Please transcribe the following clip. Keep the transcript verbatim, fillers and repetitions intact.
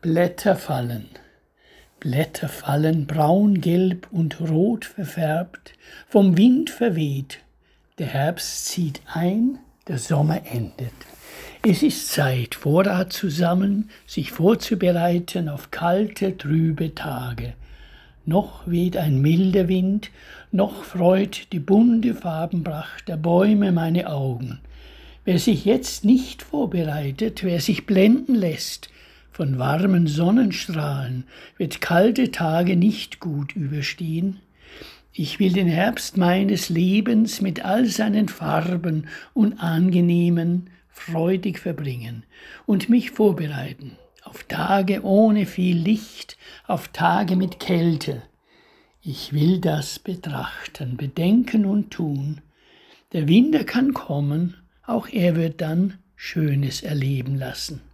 Blätter fallen. Blätter fallen, braun, gelb und rot verfärbt, vom Wind verweht. Der Herbst zieht ein, der Sommer endet. Es ist Zeit, Vorrat zu sammeln, sich vorzubereiten auf kalte, trübe Tage. Noch weht ein milder Wind, noch freut die bunte Farbenpracht der Bäume meine Augen. Wer sich jetzt nicht vorbereitet, wer sich blenden lässt von warmen Sonnenstrahlen, wird kalte Tage nicht gut überstehen. Ich will den Herbst meines Lebens mit all seinen Farben und Angenehmen freudig verbringen und mich vorbereiten auf Tage ohne viel Licht, auf Tage mit Kälte. Ich will das betrachten, bedenken und tun. Der Winter kann kommen, auch er wird dann Schönes erleben lassen.